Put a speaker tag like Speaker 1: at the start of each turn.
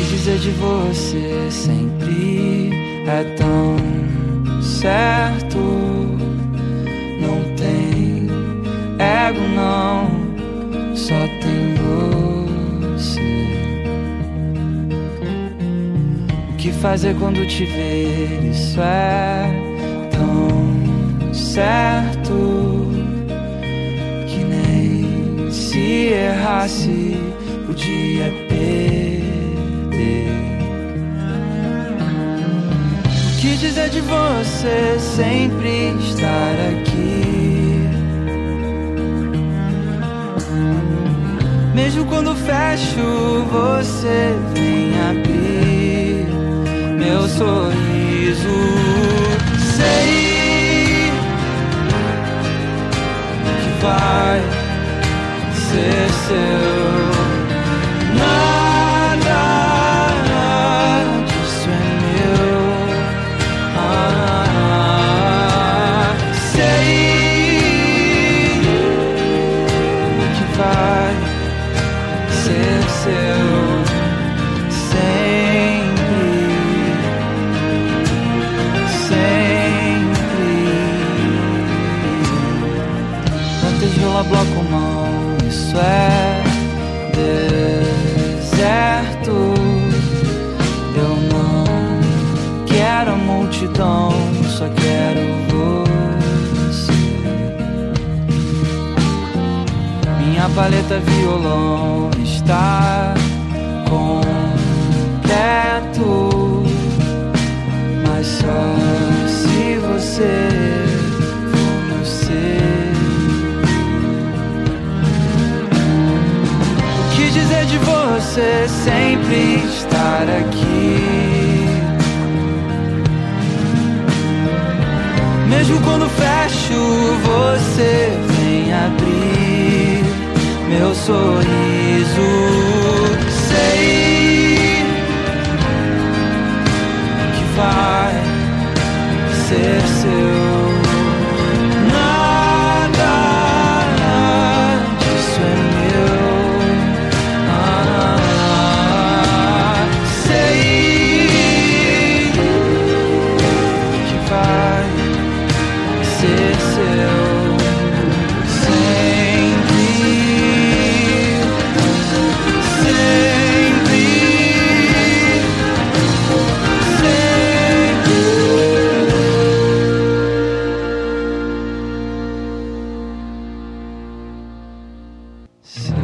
Speaker 1: dizer de você sempre é tão certo. Não tem ego não, só tem você. O que fazer quando te ver? Isso é tão certo que nem se errasse podia perder. O que dizer de você sempre estar aqui? Mesmo quando fecho, você vem abrir meu sorriso. Sei que vai ser seu. Bloco mão, isso é deserto. Eu não quero a multidão, só quero você. Minha paleta violão está completo, mas só se você for meu ser. Dizer de você sempre estar aqui, mesmo quando fecho, você vem abrir meu sorriso. Sei que vai ser seu. So